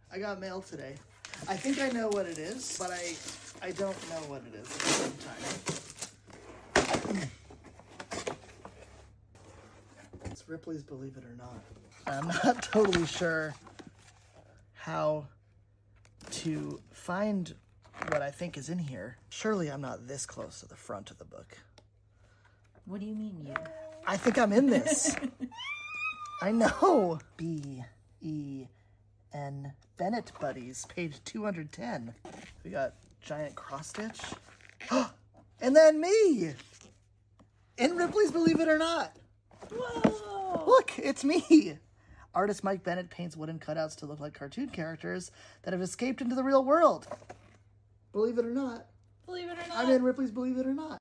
I got mail today. I think I know what it is, but I don't know what it is at the same time. It's Ripley's Believe It or Not. I'm not totally sure how to find what I think is in here. Surely I'm not this close to the front of the book. What do you mean you? I think I'm in this. I know. B-E-N Bennett Buddies, page 210. We got giant cross stitch. And then me! In Ripley's Believe It or Not. Whoa! Look, it's me! Artist Mike Bennett paints wooden cutouts to look like cartoon characters that have escaped into the real world. Believe it or not. Believe it or not. I'm in Ripley's Believe It or Not.